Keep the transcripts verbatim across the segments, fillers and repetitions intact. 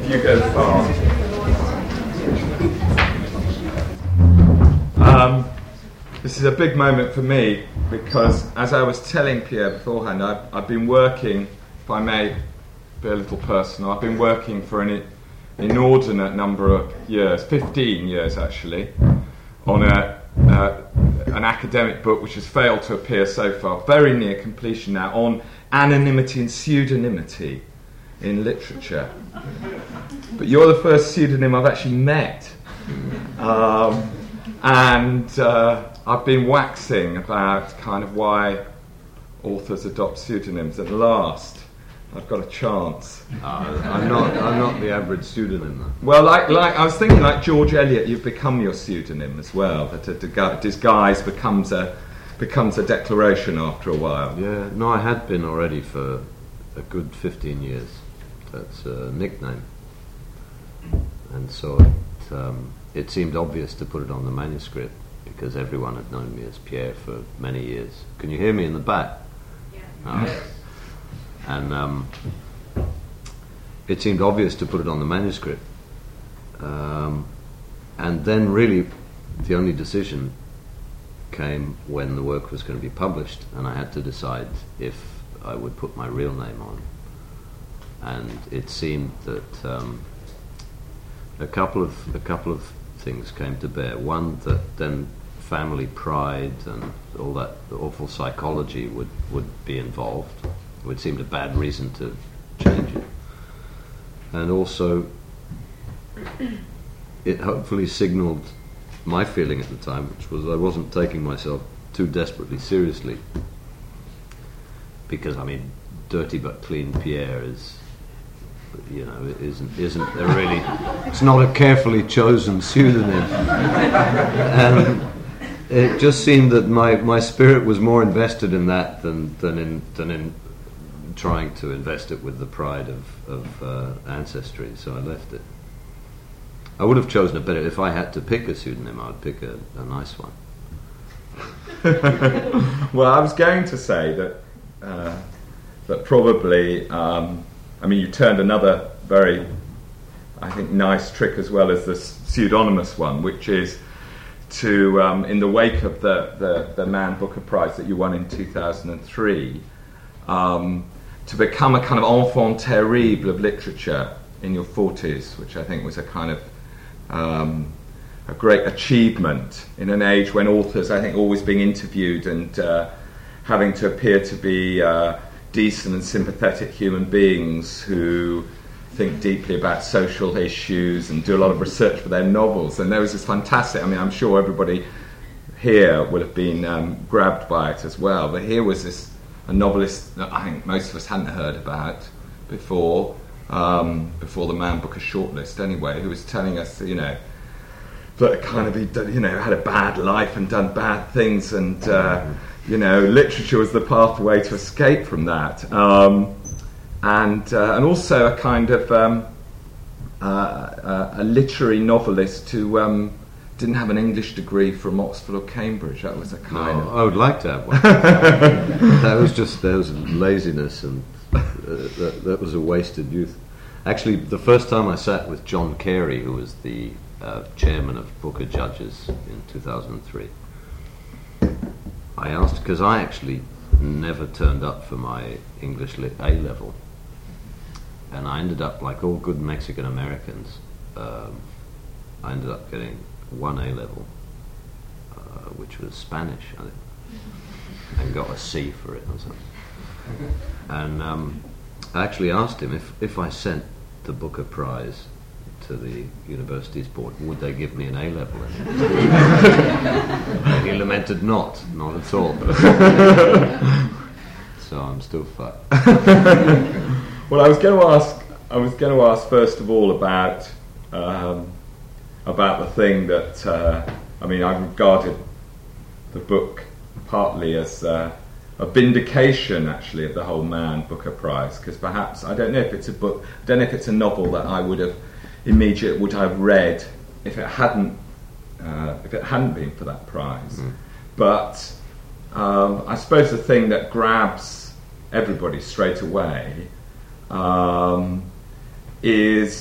if you go fast. Um, this is a big moment for me because, as I was telling Pierre beforehand, I've, I've been working, if I may be a little personal, I've been working for an inordinate number of years, fifteen years actually, on a, uh, an academic book which has failed to appear so far, very near completion now, on anonymity and pseudonymity in literature. But you're the first pseudonym I've actually met. Um, and uh, I've been waxing about kind of why authors adopt pseudonyms. At last, I've got a chance. Uh, I'm not. I'm not the average pseudonym, though. Well, like, like I was thinking, like George Eliot, you've become your pseudonym as well. That a dig- disguise becomes a becomes a declaration after a while. Yeah. No, I had been already for a good fifteen years. That's a nickname, and so it, um, it seemed obvious to put it on the manuscript because everyone had known me as Pierre for many years. Can you hear me in the back? Yeah. Oh. And um, it seemed obvious to put it on the manuscript. Um, and then really the only decision came when the work was going to be published, and I had to decide if I would put my real name on. And it seemed that um, a couple of a couple of things came to bear. One, that then family pride and all that awful psychology would, would be involved. It would seem a bad reason to change it. And also, it hopefully signalled my feeling at the time, which was I wasn't taking myself too desperately seriously. Because, I mean, Dirty But Clean Pierre is, you know, it isn't, isn't a really, it's not a carefully chosen pseudonym. And it just seemed that my, my spirit was more invested in that than, than in than in trying to invest it with the pride of, of uh, ancestry, so I left it. I would have chosen a better, if I had to pick a pseudonym, I would pick a, a nice one. Well, I was going to say that uh, that probably, um, I mean, you turned another very, I think, nice trick as well as the pseudonymous one, which is to, um, in the wake of the, the, the Man Booker Prize that you won in two thousand three, um, to become a kind of enfant terrible of literature in your forties, which I think was a kind of um, a great achievement in an age when authors, I think, always being interviewed and uh, having to appear to be uh, decent and sympathetic human beings who think deeply about social issues and do a lot of research for their novels. And there was this fantastic, I mean, I'm sure everybody here would have been um, grabbed by it as well, but here was this a novelist that I think most of us hadn't heard about before, um, before the Man Booker shortlist anyway, who was telling us, you know, that kind of he'd done, you know, had a bad life and done bad things, and uh, you know, literature was the pathway to escape from that, um, and uh, and also a kind of um, uh, uh, a literary novelist who um, didn't have an English degree from Oxford or Cambridge. That was a kind No, of... I would like to have one. That was just, there was laziness, and uh, that, that was a wasted youth. Actually, the first time I sat with John Carey, who was the uh, chairman of Booker Judges in two thousand three, I asked, because I actually never turned up for my English Lit A-level, and I ended up, like all good Mexican Americans, um, I ended up getting one A-level, uh, which was Spanish, I think, and got a C for it or something. And um, I actually asked him if, if I sent the Booker Prize to the university's board, would they give me an A-level? And he lamented not, not at all. So I'm still fucked. Well, I was going to ask. I was going to ask first of all about um, about the thing that uh, I mean. I regarded the book partly as uh, a vindication, actually, of the whole Man Booker Prize, because perhaps I don't know if it's a book. I don't know if it's a novel that I would have immediately would have read if it hadn't uh, if it hadn't been for that prize. Mm. But um, I suppose the thing that grabs everybody straight away um, is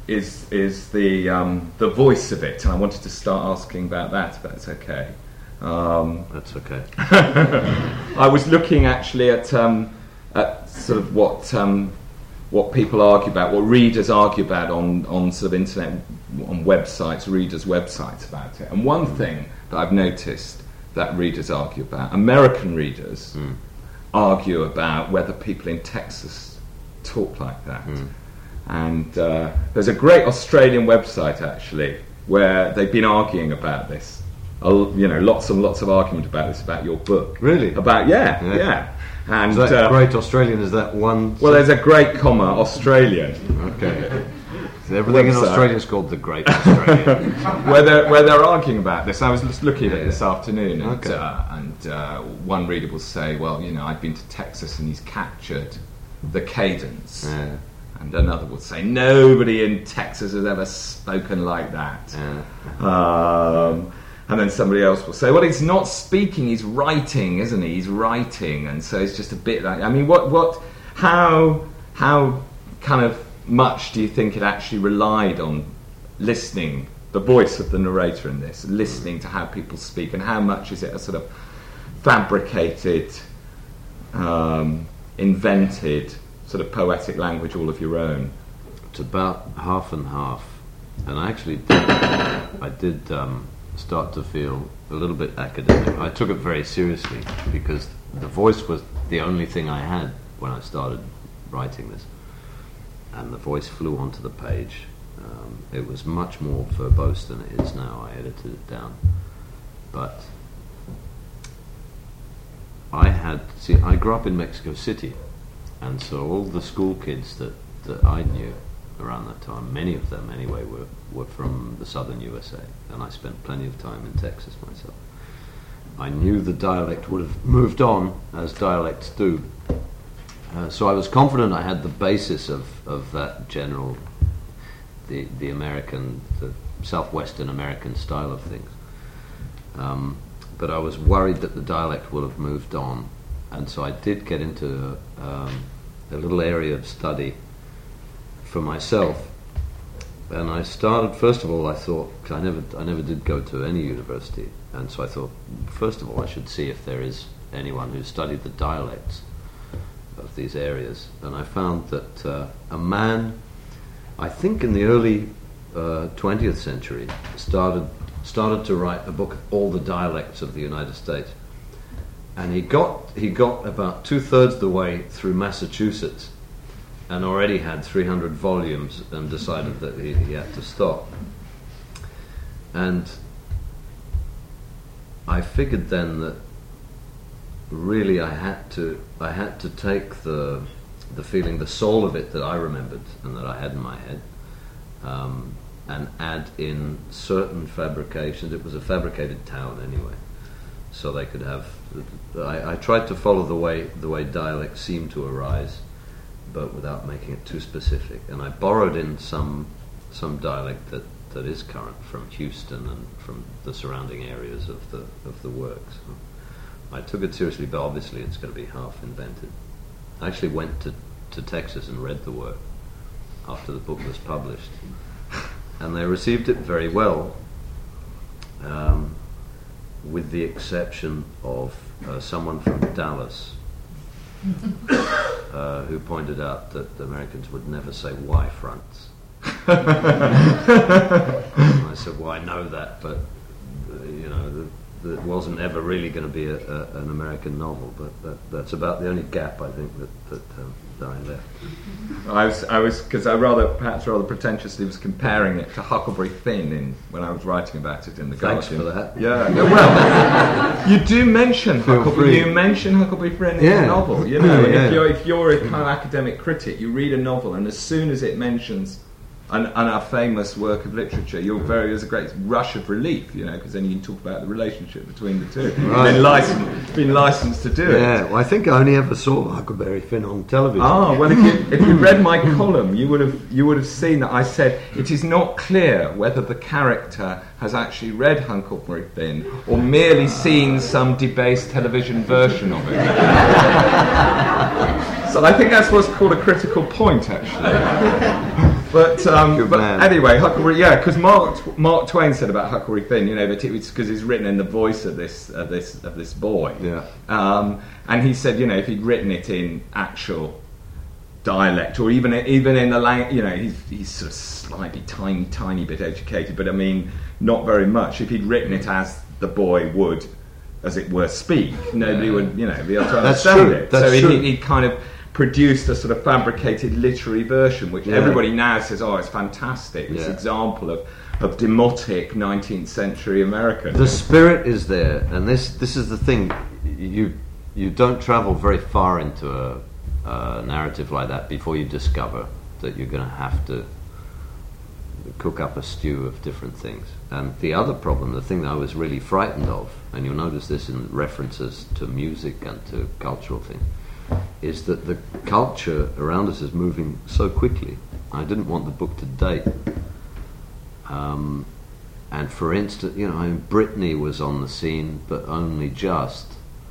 is is the um, the voice of it, and I wanted to start asking about that, if that's okay. Um, That's okay. I was looking actually at um, at sort of what um, what people argue about, what readers argue about on, on sort of internet, on websites, readers' websites about it. And one thing that I've noticed that readers argue about, American readers mm. argue about whether people in Texas talk like that. Mm. And uh, there's a great Australian website actually where they've been arguing about this. You know, lots and lots of argument about this, about your book. Really? About, yeah, yeah. yeah. And is that uh, great Australian, is that one? Well, there's a great comma, Australian. Okay. So everything in Australia is called the Great Australian. where, they're, where they're arguing about this. I was just looking at it this afternoon, and, okay. uh, and uh, one reader will say, well, you know, I've been to Texas and he's captured the cadence. Yeah. And another will say, nobody in Texas has ever spoken like that. Yeah. Um... And then somebody else will say, well, he's not speaking, he's writing, isn't he? He's writing. And so it's just a bit like, I mean, what, what, how, how kind of much do you think it actually relied on listening, the voice of the narrator in this, listening to how people speak, and how much is it a sort of fabricated, um, invented, sort of poetic language all of your own? It's about half and half. And I actually did, I did, um, start to feel a little bit academic. I took it very seriously because the voice was the only thing I had when I started writing this, and the voice flew onto the page. Um, it was much more verbose than it is now. I edited it down, but I had see. I grew up in Mexico City, and so all the school kids that, that I knew around that time, many of them anyway, were, were from the southern U S A, and I spent plenty of time in Texas myself. I knew the dialect would have moved on, as dialects do, uh, so I was confident I had the basis of, of that general, the, the American, the southwestern American style of things. Um, but I was worried that the dialect would have moved on, and so I did get into um, a little area of study for myself, and I started. First of all, I thought, cause I never, I never did go to any university, and so I thought, first of all, I should see if there is anyone who studied the dialects of these areas. And I found that uh, a man, I think in the early uh, twentieth century, started started to write a book of all the dialects of the United States, and he got he got about two thirds of the way through Massachusetts, and already had three hundred volumes, and decided that he, he had to stop. And I figured then that really I had to I had to take the the feeling, the soul of it that I remembered and that I had in my head, um, and add in certain fabrications. It was a fabricated town anyway, so they could have. I, I tried to follow the way the way dialects seem to arise, but without making it too specific. And I borrowed in some some dialect that, that is current from Houston and from the surrounding areas of the of the work. So I took it seriously, but obviously it's going to be half invented. I actually went to, to Texas and read the work after the book was published, and they received it very well, um, with the exception of uh, someone from Dallas, Uh, who pointed out that the Americans would never say "Y fronts." And I said, "Well, I know that, but uh, you know, that wasn't ever really going to be a, a, an American novel." But that, that's about the only gap I think that that, um, that I left. I was, I was, because I rather, perhaps rather pretentiously, was comparing it to Huckleberry Finn in when I was writing about it in the Thanks Guardian. for that. Yeah. No, well, you do mention Feel Huckleberry. free. You mention Huckleberry Finn in Yeah. the novel. You know, Yeah. if you're if you're a kind of academic critic, you read a novel, and as soon as it mentions an, an a famous work of literature, you're very there's a great rush of relief, you know, because then you can talk about the relationship between the two. Right. Been licensed, been licensed to do it. Yeah, well, I think I only ever saw Huckleberry Finn on television. Ah, well, if you if you read my column, you would have you would have seen that I said it is not clear whether the character has actually read Huckleberry Finn or merely seen some debased television version of it. So I think that's what's called a critical point, actually. But, um, Good but man. anyway, Huckleberry, yeah, because Mark Mark Twain said about Huckleberry Finn, you know, that it was because he's written in the voice of this of this of this boy. Yeah. Um, and he said, you know, if he'd written it in actual dialect, or even even in the language, you know, he's he's sort of slightly tiny tiny bit educated, but I mean, not very much. If he'd written it as the boy would, as it were, speak, nobody Yeah. would, you know, be able to That's understand true. it. That's so true. he, he kind of produced a sort of fabricated literary version, which Yeah. everybody now says, oh, it's fantastic. This Yeah. example of, of demotic nineteenth century American. The spirit is there, and this this is the thing. You you don't travel very far into a, a narrative like that before you discover that you're going to have to cook up a stew of different things. And the other problem, the thing that I was really frightened of, and you'll notice this in references to music and to cultural things, is that the culture around us is moving so quickly. I didn't want the book to date. Um, and for instance, you know, I mean, Britney was on the scene, but only just.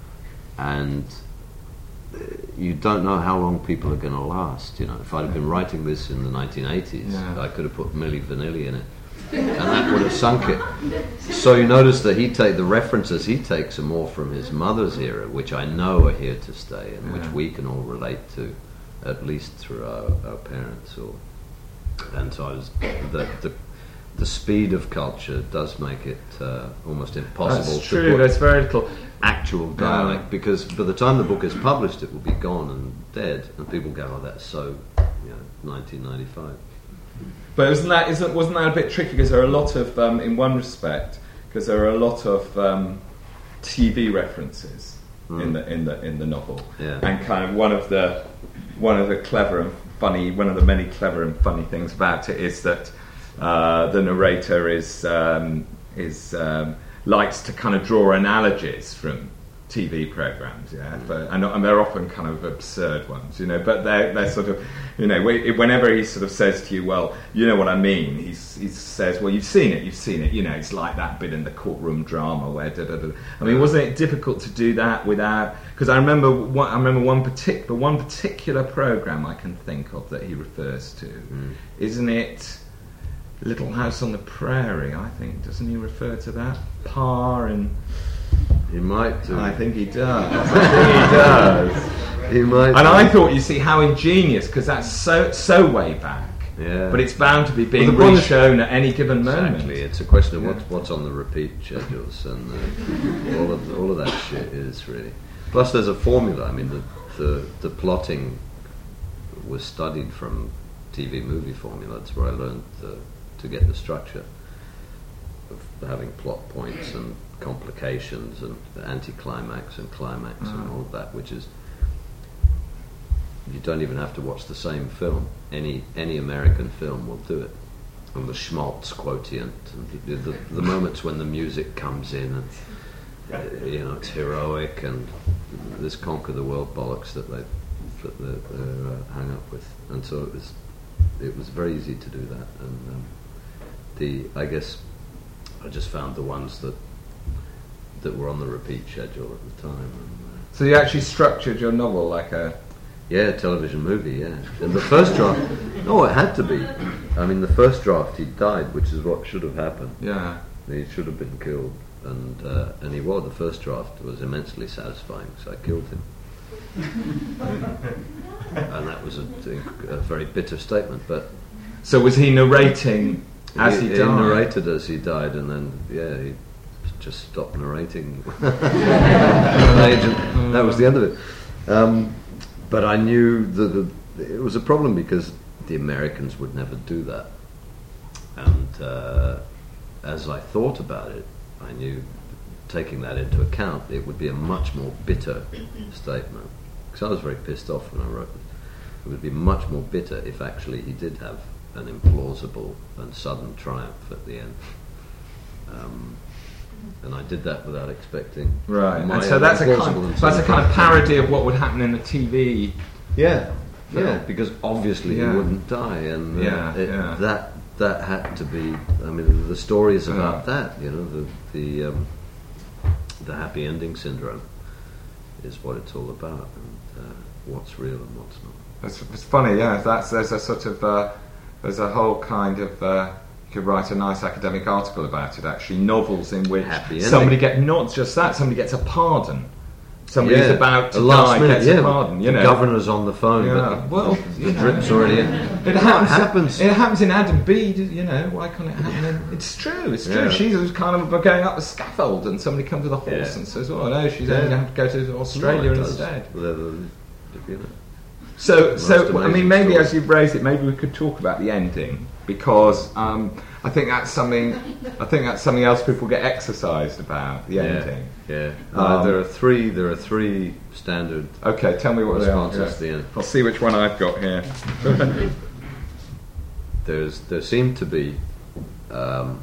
And uh, you don't know how long people are going to last. You know, if I'd have been writing this in the nineteen eighties, Yeah. I could have put Milli Vanilli in it, and that would have sunk it. So you notice that he take the references he takes are more from his mother's era, which I know are here to stay, and Yeah. which we can all relate to, at least through our, our parents. Or and so I was the the the speed of culture does make it uh, almost impossible That's to true. put There's very little. actual dialect, because by the time the book is published, it will be gone and dead, and people go, "Oh, that's so, you know, nineteen ninety-five." But wasn't that isn't wasn't that a bit tricky? Because there are a lot of, um, in one respect, because there are a lot of um, T V references Mm. in the in the in the novel, Yeah. and kind of one of the one of the clever and funny, one of the many clever and funny things about it is that uh, the narrator is um, is um, likes to kind of draw analogies from T V programs, yeah, but, and, and they're often kind of absurd ones, you know. But they're they're sort of, you know, whenever he sort of says to you, well, you know what I mean, he's, he says, well, you've seen it, you've seen it, you know. It's like that bit in the courtroom drama where, da, da, da. I mean, wasn't it difficult to do that without? Because I remember one, I remember one particular one particular program I can think of that he refers to, Mm. isn't it? Little House on the Prairie, I think. Doesn't he refer to that? Pa and... He might do. I think he does. I think he does. He might. And do. I thought, you see, how ingenious, because that's so so way back. Yeah. But it's bound to be being Well, the problem is- re-shown at any given moment. Exactly. It's a question of Yeah. what's what's on the repeat schedules, and uh, all of all of that shit is really. Plus, there's a formula. I mean, the the, the plotting was studied from T V movie formula. That's where I learned the, to get the structure of having plot points and complications and anticlimax and climax Mm. and all of that, which is, you don't even have to watch the same film. Any any American film will do it. And the Schmaltz quotient, and the, the, the moments when the music comes in, and uh, you know, it's heroic, and this conquer the world bollocks that they that they're, they're uh, hung up with. And so it was it was very easy to do that. And um, the I guess I just found the ones that that were on the repeat schedule at the time. And, uh, So you actually structured your novel like a... Yeah, television movie, yeah. And the first draft, no, it had to be. I mean, the first draft, he died, which is what should have happened. Yeah. He should have been killed. And uh, and he was. The first draft was immensely satisfying, so I killed him. And that was a, a very bitter statement, but... So was he narrating as he, he died? narrated as he died, and then, yeah, he just stopped narrating. Agent. That was the end of it. Um, but I knew that the, it was a problem because the Americans would never do that. And uh, as I thought about it, I knew, taking that into account, it would be a much more bitter statement. Because I was very pissed off when I wrote it. It would be much more bitter if actually he did have an implausible and sudden triumph at the end. Um, and I did that without expecting. Right. my And so own that's a implausible kind, and that's a sudden kind of triumph. parody of what would happen in the T V. Yeah, film. yeah, because obviously Yeah. he wouldn't die, and uh, Yeah, it, yeah. that that had to be. I mean, the story is about Yeah. that. You know, the the um, the happy ending syndrome is what it's all about, and uh, what's real and what's not. It's, it's funny, yeah. That's there's a sort of uh, there's a whole kind of. Uh, you could write a nice academic article about it. Actually, novels in which Happy somebody ending. get not just that, somebody gets a pardon. Somebody's Yeah, about to the last die, minute, gets yeah, a pardon. You the know, governor's on the phone, Yeah, but well, the you know. drip's already in. It happens. happens. It happens in Adam Bede. You know, why can't it happen? In, it's true. It's true. Yeah. She was kind of going up the scaffold, and somebody comes with a horse Yeah. and says, "Oh no, she's Yeah. only going to go to Australia No, it does. instead." The- the- you know. So, Most so I amazing mean, maybe story. as you've raised it, maybe we could talk about the ending because um, I think that's something. I think that's something else people get exercised about the ending. Yeah, Um, uh, there are three. There are three standard Okay, tell me what they are. responses Yeah. to the end. I'll see which one I've got here. There's there seem to be um,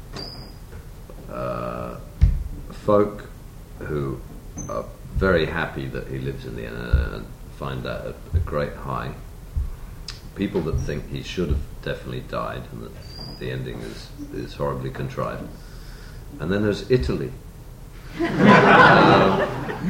uh, folk who are very happy that he lives in the end and find that a, a great high. People that think he should have definitely died and that the ending is, is horribly contrived. And then there's Italy, um,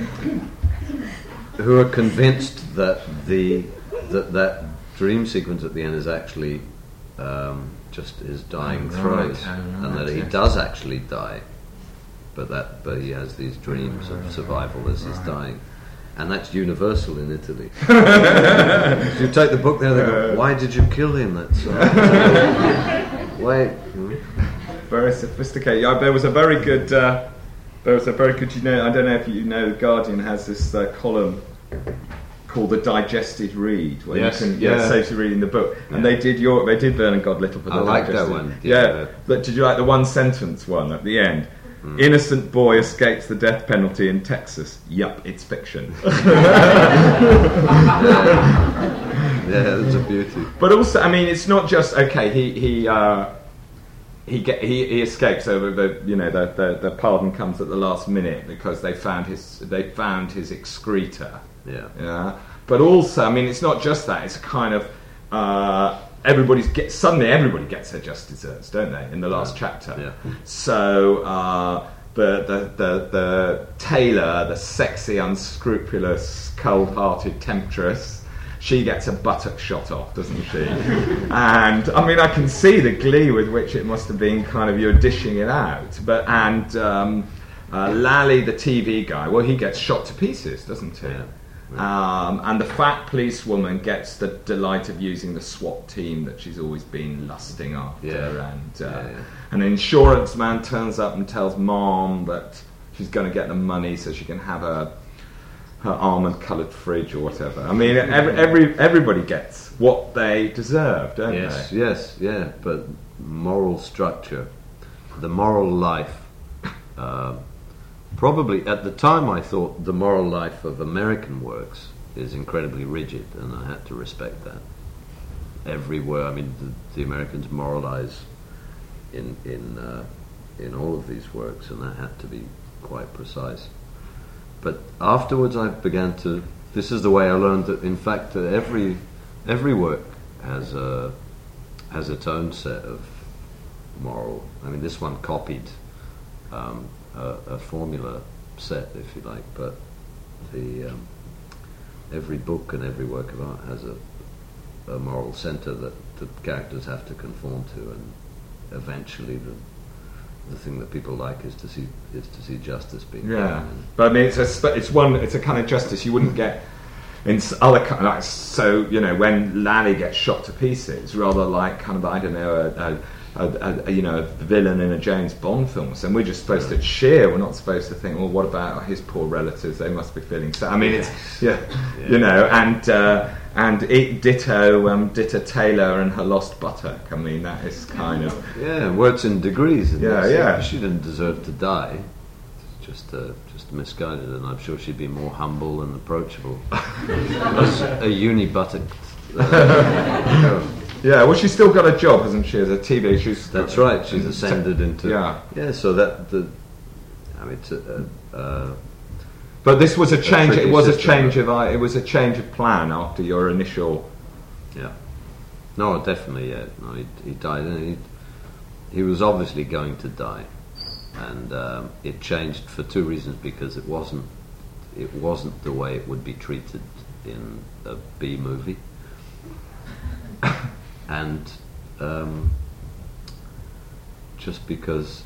who are convinced that the that that dream sequence at the end is actually um, just his dying Oh, throes, right. Oh, and that right, he yes. does actually die, but that but he has these dreams of survival as he's dying. And that's universal in Italy. If you take the book there, they go, "Why did you kill him?" That's why. hmm? Very sophisticated. Yeah, there was a very good. Uh, there was a very good. You know, I don't know if you know, the Guardian has this uh, column called the Digested Read, where Yes, you can yeah. yeah, saves you reading the book. And Yeah. they did your. They did Vernon God Little for the I like that Digested. one. Yeah, Yeah. but did you like the one sentence one at the end? Innocent boy escapes the death penalty in Texas. Yup, it's fiction. Yeah, it's a beauty. But also, I mean, it's not just okay. He he uh, he get he, he escapes over the you know the, the the pardon comes at the last minute because they found his they found his excreta. Yeah. Yeah. But also, I mean, it's not just that. It's a kind of uh, everybody's get suddenly everybody gets their just desserts, don't they? In the last Yeah. chapter. Yeah. So uh, the, the the the tailor, the sexy, unscrupulous, cold-hearted temptress, she gets a buttock shot off, doesn't she? And I mean, I can see the glee with which it must have been kind of you're dishing it out. But and um, uh, Lally, the T V guy, well, he gets shot to pieces, doesn't he? Yeah. Um, and the fat policewoman gets the delight of using the SWAT team that she's always been lusting after. Yeah. And uh, Yeah, yeah. an insurance man turns up and tells Mom that she's going to get the money so she can have her her almond-coloured fridge or whatever. I mean, every, every everybody gets what they deserve, don't Yes, they? yes, yeah. But moral structure, the moral life. Um, probably at the time, I thought the moral life of American works is incredibly rigid, and I had to respect that. Every word. I mean, the, the Americans moralize in in uh, in all of these works, and that had to be quite precise. But afterwards, I began to. This is the way I learned that, in fact, that every every work has a has its own set of moral. I mean, this one copied um, a, a formula set, if you like, but the um, every book and every work of art has a a moral centre that the characters have to conform to, and eventually the the thing that people like is to see is to see justice being Yeah, done. but I mean, it's a sp- it's one it's a kind of justice you wouldn't get in s- other kind like so you know when Lally gets shot to pieces, rather like kind of I don't know a, a, a, a you know a villain in a James Bond film. So we're just supposed to cheer. We're not supposed to think, well, what about his poor relatives? They must be feeling sad. I mean, it's yeah, Yeah. you know, and uh, and it, ditto um, ditto Taylor and her lost buttock. I mean, that is kind of. Yeah, works in degrees. And Yeah, that's- yeah. She didn't deserve to die. It's just, uh, just misguided, and I'm sure she'd be more humble and approachable as a uni buttock. Uh, Yeah, well, she's still got a job, hasn't she? As a T V, she's that's right. She's ascended into. Yeah. Yeah. So that the. I mean, it's a, a, uh, But this was a change. tricky It was a system, change but- of. Uh, it was a change of plan after your initial. yeah. No, definitely. Yeah. No, he, he died, and he he was obviously going to die, and um, it changed for two reasons. Because it wasn't it wasn't the way it would be treated in a B movie, and um, just because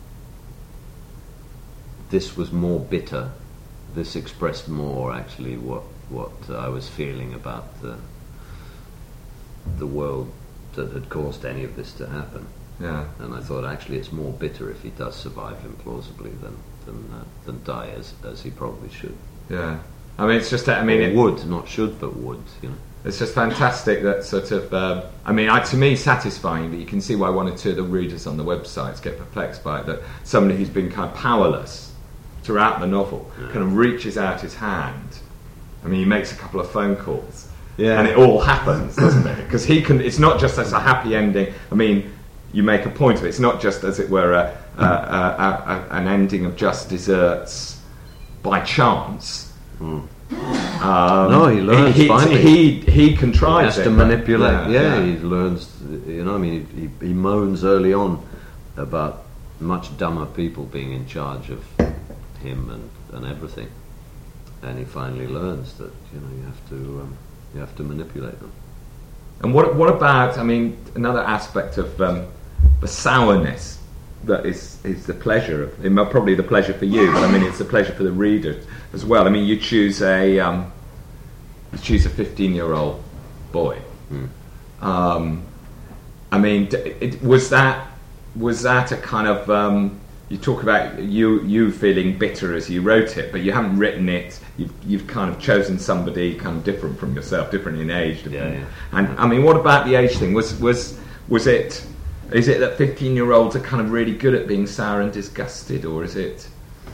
this was more bitter. This expressed more actually what what I was feeling about the the world that had caused any of this to happen. Yeah. And I thought actually it's more bitter if he does survive implausibly than than uh, than die as as he probably should. Yeah. I mean, it's just I mean, or it would not should, but would. You know. It's just fantastic that sort of. Um, I mean, I, to me, satisfying. But you can see why one or two of the readers on the websites get perplexed by it. That somebody who's been kind of powerless throughout the novel yeah. kind of reaches out his hand. I mean, he makes a couple of phone calls, yeah. and it all happens, doesn't it? Because he can. It's not just as a happy ending. I mean, you make a point of it. It's not just, as it were, a, a, a, a, an ending of just desserts by chance. Mm. Um, no, he learns he, finally. He he contrives he has it, to manipulate. Yeah, yeah, yeah, he learns. You know, I mean, he, he moans early on about much dumber people being in charge of him and, and everything, and he finally learns that you know you have to um, you have to manipulate them. And what what about? I mean, another aspect of um, the sourness that is is the pleasure of, it, probably the pleasure for you, but I mean it's the pleasure for the reader as well. I mean, you choose a um, you choose a fifteen-year-old boy. Mm. Um, I mean, d- it, was that was that a kind of um, you talk about you you feeling bitter as you wrote it, but you haven't written it. You've you've kind of chosen somebody kind of different from yourself, different in age. Different. Yeah, yeah. And I mean, what about the age thing? Was was was it? Is it that fifteen-year-olds are kind of really good at being sour and disgusted, or is it?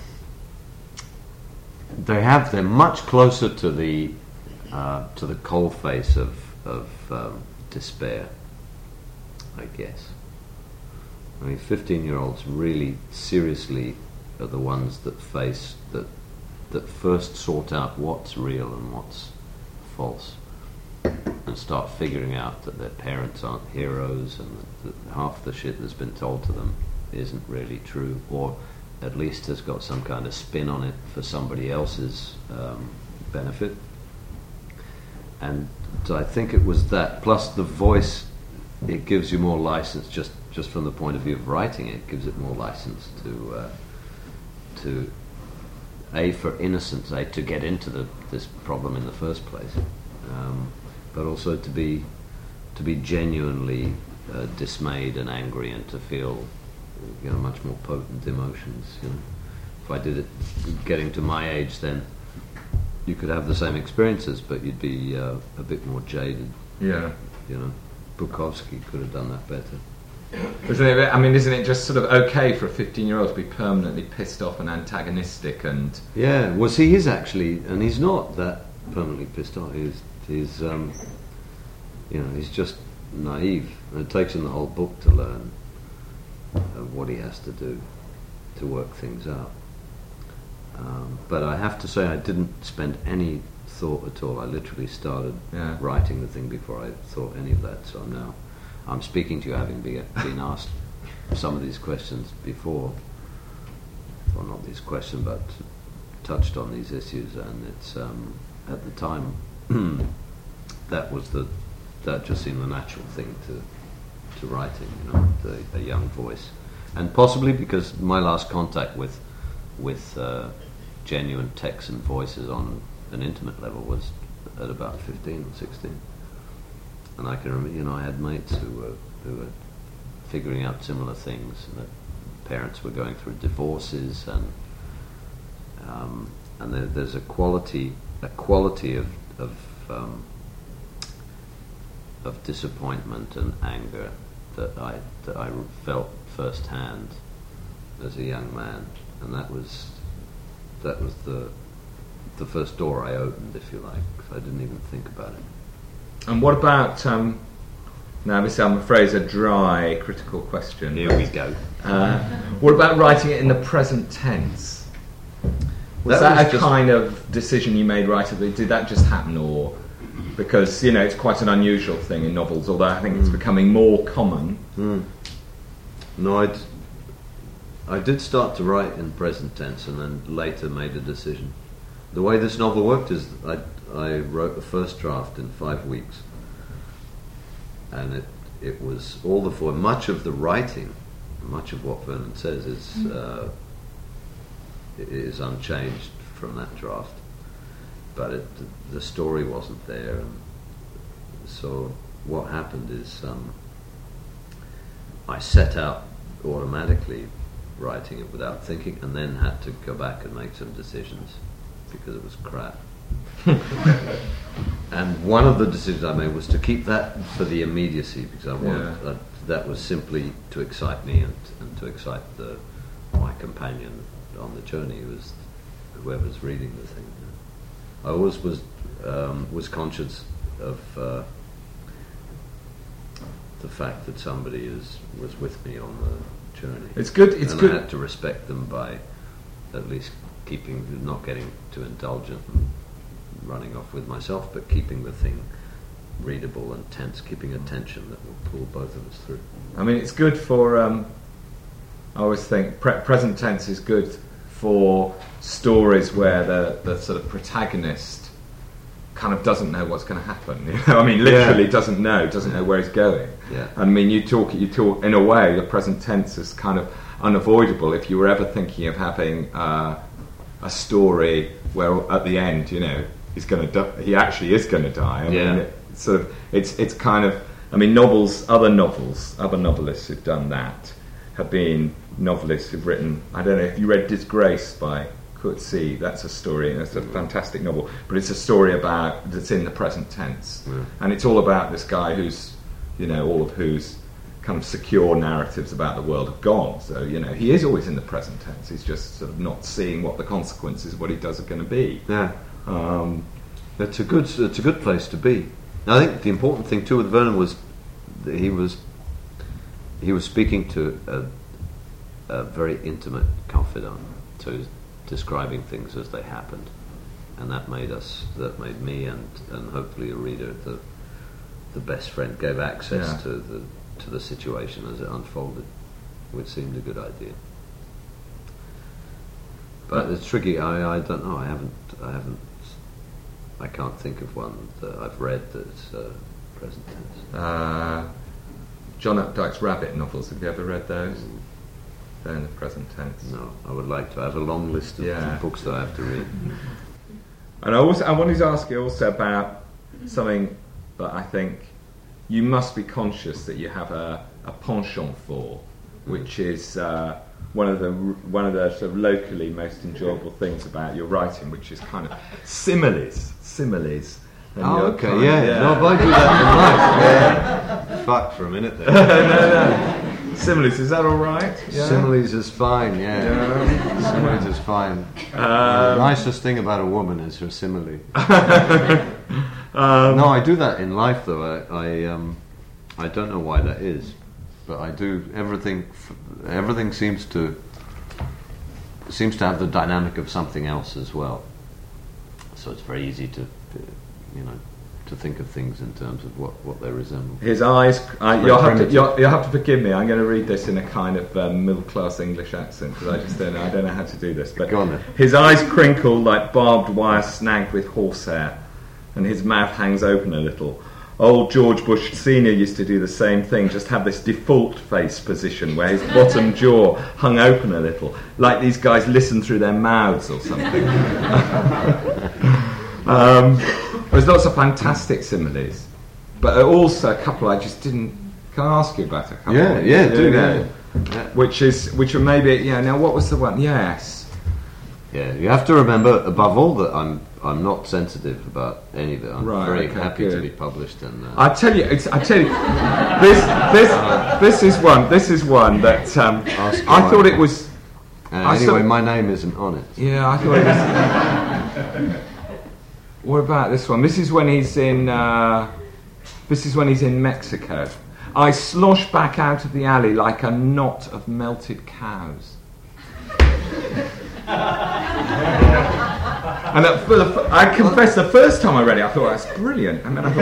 They have. They're much closer to the uh, to the coal face of of um, despair, I guess. I mean, fifteen-year-olds really seriously are the ones that face that that first sort out what's real and what's false, and start figuring out that their parents aren't heroes and that, that half the shit that's been told to them isn't really true, or at least has got some kind of spin on it for somebody else's um, benefit. And I think it was that, plus the voice, it gives you more license, just, just from the point of view of writing it, it gives it more license to, uh, to A, for innocence, A, to get into the, this problem in the first place. Um, but also to be to be genuinely uh, dismayed and angry, and to feel, you know, much more potent emotions. You know, if I did it getting to my age, then you could have the same experiences, but you'd be uh, a bit more jaded. Yeah, you know, Bukowski could have done that better. Isn't it? I mean, isn't it just sort of okay for a fifteen-year-old to be permanently pissed off and antagonistic and? Yeah, well, see, he's actually, and he's not that permanently pissed off. He's He's, um, you know, he's just naive, and it takes him the whole book to learn uh, what he has to do to work things out. Um, but I have to say, I didn't spend any thought at all. I literally started yeah. writing the thing before I thought any of that. So now I'm speaking to you, having be, been asked some of these questions before, well, not these questions, but touched on these issues, and it's um, at the time. that was the that just seemed the natural thing to to writing, you know, the, a young voice, and possibly because my last contact with with uh, genuine Texan voices on an intimate level was at about fifteen or sixteen, and I can remember, you know, I had mates who were who were figuring out similar things, and that parents were going through divorces, and um, and there, there's a quality a quality of of um, of disappointment and anger that I that I felt firsthand as a young man, and that was that was the the first door I opened, if you like. I didn't even think about it. And what about um, now? This, I'm afraid, is a dry, critical question. Here we go. Uh, what about writing it in the present tense? Was that, that was a kind of decision you made right away? Did that just happen, or because, you know, it's quite an unusual thing in novels, although I think mm. it's becoming more common. Mm. No, I'd, I did start to write in present tense, and then later made a decision. The way this novel worked is I I wrote the first draft in five weeks, and it it was all the for much of the writing, much of what Vernon says is uh, is unchanged from that draft, but it, the story wasn't there, and so what happened is um, I set out automatically writing it without thinking, and then had to go back and make some decisions because it was crap. And one of the decisions I made was to keep that for the immediacy, because I wanted Yeah. uh, that was simply to excite me and, and to excite the, my companion on the journey, who was whoever's reading the thing. I always was um, was conscious of uh, the fact that somebody is was with me on the journey. It's good. It's and good. I had to respect them by at least keeping, not getting too indulgent and running off with myself, but keeping the thing readable and tense, keeping a tension that will pull both of us through. I mean, it's good for. Um, I always think pre- present tense is good for stories where the the sort of protagonist kind of doesn't know what's going to happen. You know, I mean, literally Yeah. doesn't know, doesn't know where he's going. Yeah. I mean, you talk, you talk in a way. The present tense is kind of unavoidable if you were ever thinking of having uh, a story where at the end, you know, he's going to die. He actually is going to die. I Yeah. mean, it's sort of, it's it's kind of. I mean, novels, other novels, other novelists who've done that have been novelists who've written. I don't know if you read Disgrace by Coetzee. That's a story, and it's a fantastic novel. But it's a story about that's in the present tense, Yeah. and it's all about this guy who's, you know, all of whose kind of secure narratives about the world have gone. So, you know, he is always in the present tense. He's just sort of not seeing what the consequences of what he does are going to be. Yeah, Um, it's a good it's a good place to be. I think the important thing too with Vernon was that he was he was speaking to a, a very intimate confidant, so he was describing things as they happened, and that made us that made me and, and hopefully a reader the the best friend, gave access Yeah. to the to the situation as it unfolded, which seemed a good idea. But it's tricky. I, I don't know. I haven't. I haven't. I can't think of one that I've read that's uh, present tense. uh, John Updike's Rabbit novels. Have you ever read those? They're in the present tense. No, I would like to. I have a long list of Yeah. books that I have to read. And I also I wanted to ask you also about something that I think you must be conscious that you have a, a penchant for, which is uh, one of the one of the sort of locally most enjoyable things about your writing, which is kind of similes, similes. And Oh, you're okay, kind- yeah. No, if I do that in life, yeah. Fuck for a minute there. no, no. Similes, is that all right? Yeah? Similes is fine, yeah. Yeah. Similes is fine. the Um, nicest thing about a woman is her simile. um, No, I do that in life, though. I, I, um, I don't know why that is, but I do. Everything, f- everything seems to seems to have the dynamic of something else as well. So it's very easy to, to you know, to think of things in terms of what, what they resemble. His eyes. I, Very you'll have to. primitive. You'll, you'll have to forgive me. I'm going to read this in a kind of um, middle-class English accent because I just don't know. I don't know how to do this. But Go on then. his eyes crinkle like barbed wire snagged with horsehair, and his mouth hangs open a little. Old George Bush Senior used to do the same thing. Just have this default face position where his bottom jaw hung open a little, like these guys listen through their mouths or something. um, There's lots of fantastic similes, but also a couple I just didn't. Can I ask you about a couple? Yeah, yeah, do yeah. that. Yeah. Which is, which are maybe, yeah. Now, what was the one? Yes. Yeah, you have to remember, above all, that I'm I'm not sensitive about any of it. I'm Right, very okay, happy to good. be published. And uh, I tell you, it's, I tell you, this, this, this is one. This is one that um, Ask I why. thought it was. uh, I anyway, saw- my name isn't on it. Yeah, I thought it was. What about this one? This is when he's in. Uh, this is when he's in Mexico. I slosh back out of the alley like a knot of melted cows. And at, for the, f- I confess, the first time I read it, I thought that's brilliant. And then I thought,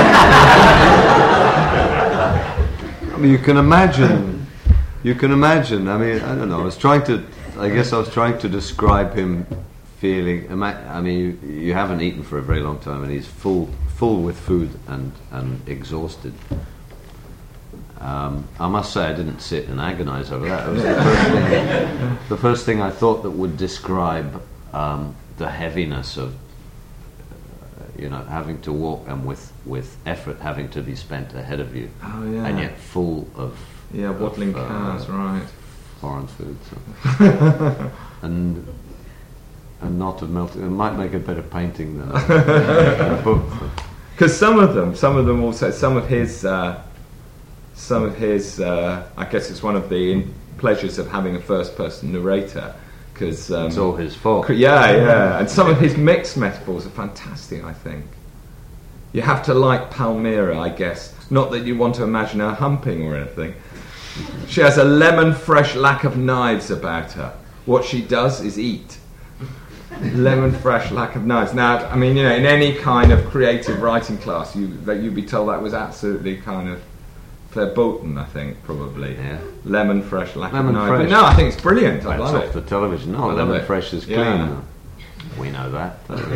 hang on. I mean, you can imagine. You can imagine. I mean, I don't know. I was trying to. I guess I was trying to describe him feeling. ima- I mean, you, you haven't eaten for a very long time, and he's full, full with food and and exhausted. Um, I must say I didn't sit and agonize over that. It was the first thing, the first thing I thought that would describe um, the heaviness of, uh, you know, having to walk and with, with effort having to be spent ahead of you, oh, yeah. and yet full of yeah, waddling of, cars, uh, right? Foreign food, so. and and not of melting. It might make a better painting than a, than a book. Because some of them, some of them also, some of his. Uh, Some of his, uh, I guess it's one of the pleasures of having a first-person narrator, because um, it's all his fault. Yeah, yeah, and some of his mixed metaphors are fantastic. I think you have to like Palmyra, I guess. Not that you want to imagine her humping or anything. She has a lemon-fresh lack of knives about her. What she does is eat. Lemon-fresh lack of knives. Now, I mean, you know, in any kind of creative writing class, you that you'd be told that was absolutely kind of verboten, I think, probably. Yeah. Lemon fresh, lack lemon of fresh. But no, I think it's brilliant. I That's love off it. the television. No, I lemon it. fresh is clean. Yeah. We know that.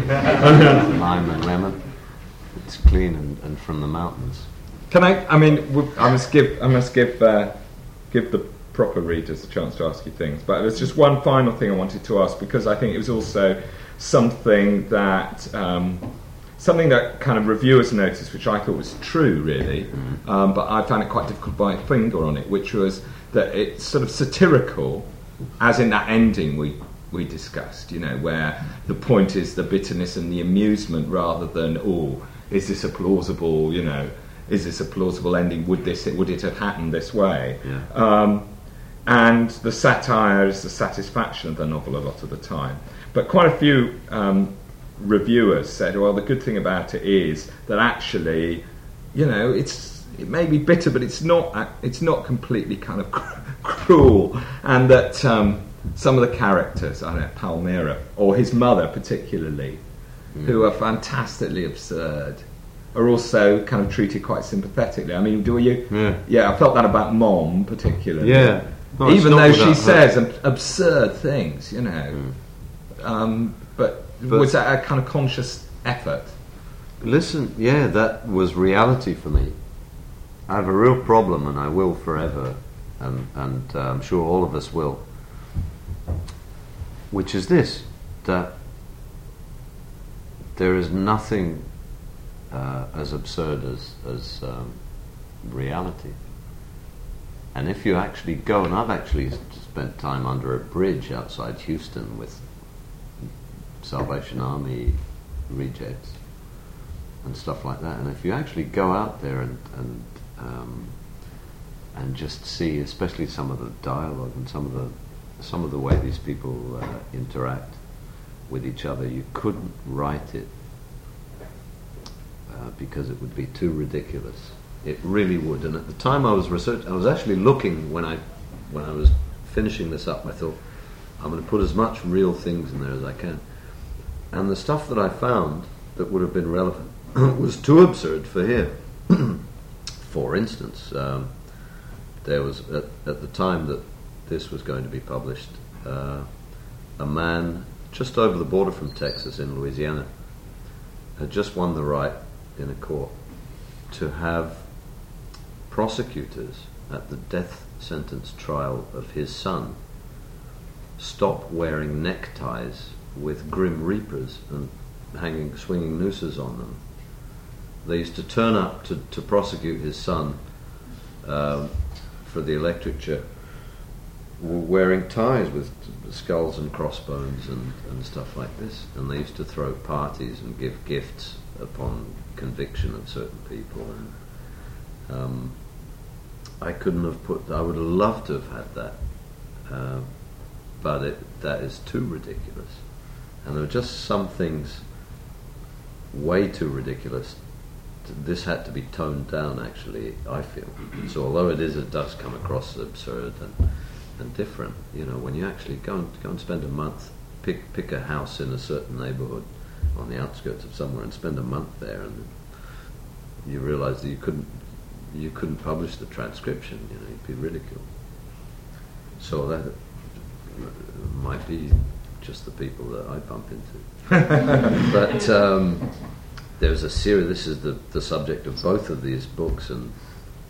Lime and lemon. It's clean and, and from the mountains. Can I? I mean, I must give. I must give. Uh, give the proper readers a chance to ask you things. But there's just one final thing I wanted to ask, because I think it was also something that. Um, Something that kind of reviewers noticed, which I thought was true, really, mm. um, but I found it quite difficult to put my finger on it, which was that it's sort of satirical, as in that ending we we discussed, you know, where the point is the bitterness and the amusement rather than, oh, is this a plausible, you know, is this a plausible ending? Would this would it have happened this way? Yeah. Um, and the satire is the satisfaction of the novel a lot of the time. But quite a few. Um, reviewers said, well, the good thing about it is that actually, you know, it's it may be bitter, but it's not it's not completely kind of cruel, and that um, some of the characters, I don't know, Palmyra or his mother particularly, mm. who are fantastically absurd, are also kind of treated quite sympathetically. I mean, do you? Yeah, yeah I felt that about Mom particularly. Yeah, no, even though she her. says ab- absurd things, you know, mm. um, but. But was that a kind of conscious effort? Listen, yeah, that was reality for me. I have a real problem, and I will forever, and, and uh, I'm sure all of us will, which is this, that there is nothing uh, as absurd as, as um, reality. And if you actually go, and I've actually spent time under a bridge outside Houston with Salvation Army rejects and stuff like that, and if you actually go out there and and um, and just see, especially some of the dialogue and some of the some of the way these people uh, interact with each other, you couldn't write it uh, because it would be too ridiculous. It really would. And at the time I was research, I was actually looking when I when I was finishing this up. I thought, I'm going to put as much real things in there as I can. And the stuff that I found that would have been relevant was too absurd for here. For instance, um, there was, at, at the time that this was going to be published, uh, a man just over the border from Texas in Louisiana had just won the right in a court to have prosecutors at the death sentence trial of his son stop wearing neckties with Grim Reapers and hanging, swinging nooses on them. They used to turn up to, to prosecute his son um, for the electric chair, wearing ties with skulls and crossbones and, and stuff like this. And they used to throw parties and give gifts upon conviction of certain people. And um, I couldn't have put. I would have loved to have had that, uh, but it, that is too ridiculous. And there were just some things way too ridiculous. This had to be toned down, actually, I feel. So although it is, it does come across as absurd and, and different, you know, when you actually go and go and spend a month, pick pick a house in a certain neighbourhood on the outskirts of somewhere and spend a month there, and you realise that you couldn't you couldn't publish the transcription, you know, you'd be ridiculed. So that might be just the people that I bump into. But um, there's a series, this is the, the subject of both of these books, and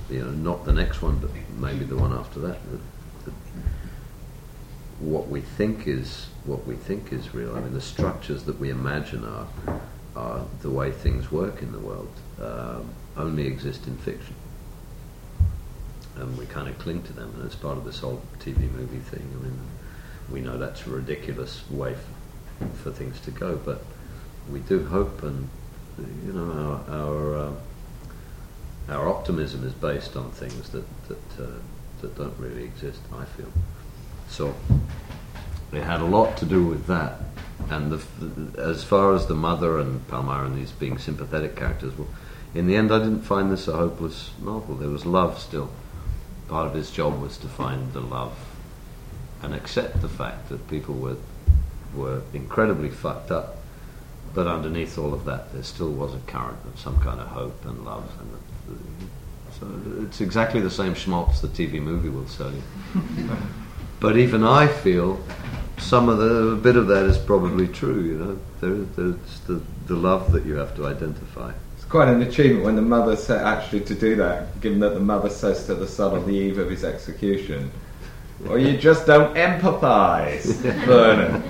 you know, not the next one, but maybe the one after that. that, that what we think is what we think is real. I mean, the structures that we imagine are are the way things work in the world. Um, only exist in fiction, and we kind of cling to them, and it's part of this whole T V movie thing. I mean, we know that's a ridiculous way for, for things to go, but we do hope, and you know, our our, uh, our optimism is based on things that that uh, that don't really exist, I feel. So it had a lot to do with that, and the, as far as the mother and Palmyra and these being sympathetic characters, well, in the end I didn't find this a hopeless novel. There was love still. Part of his job was to find the love and accept the fact that people were were incredibly fucked up, but underneath all of that there still was a current of some kind of hope and love. And so it's exactly the same schmaltz the T V movie will sell you. But even I feel some of the a bit of that is probably true. You know, there, there's the the love that you have to identify. It's quite an achievement when the mother said actually to do that, given that the mother says to the son on the eve of his execution, "Well, you just don't empathise, Vernon."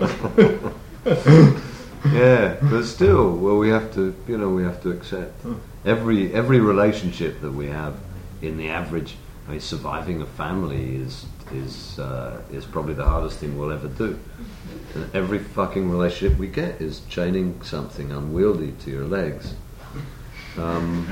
Yeah, but still, well, we have to, you know, we have to accept every every relationship that we have in the average. I mean, surviving a family is is uh, is probably the hardest thing we'll ever do. And every fucking relationship we get is chaining something unwieldy to your legs. Um,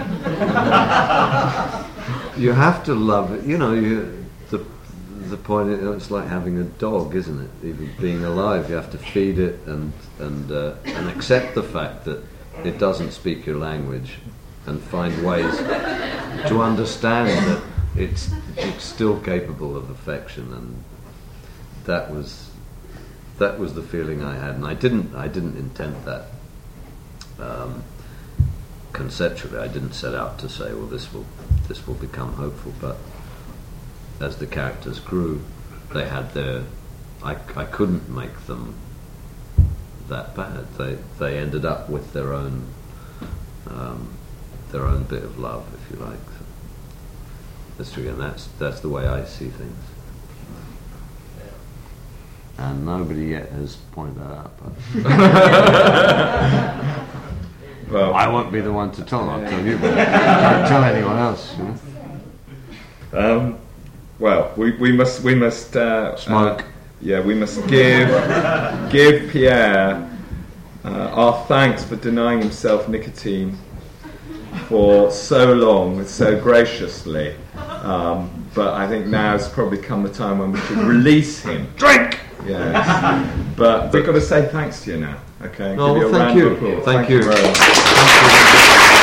you have to love it. You know, you, the the point is, it's like having a dog, isn't it? Even being alive, you have to feed it and and uh, and accept the fact that it doesn't speak your language, and find ways to understand that it's it's still capable of affection. And that was that was the feeling I had, and I didn't I didn't intend that um, conceptually. I didn't set out to say, well, this will this will become hopeful, but as the characters grew, they had their. I, I couldn't make them that bad. They they ended up with their own um, their own bit of love, if you like. So that's true, and that's that's the way I see things. And nobody yet has pointed that out. But well, I won't be the one to tell. I'll tell you, but don't tell anyone else. You know? Um. Well, we, we must we must uh, smoke. Uh, yeah, we must give give Pierre uh, our thanks for denying himself nicotine for so long, so graciously. Um, but I think now's probably come the time when we should release him. Drink. Yes. But we've got to say thanks to you now. Okay. No, give you a thank round you. of applause. Thank, thank you. you very much. Thank you.